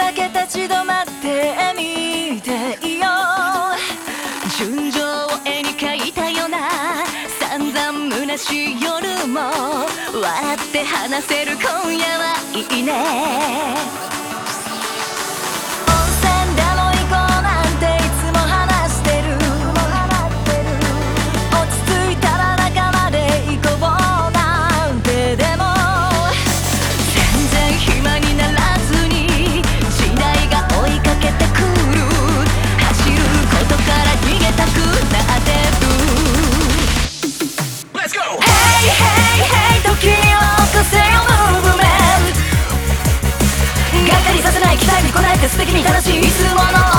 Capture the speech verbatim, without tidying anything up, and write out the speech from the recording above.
だけ立ち止まってみていよう。純情を絵に描いたような散々虚しい夜も笑って話せる今夜はいいね。素敵に正しい質問の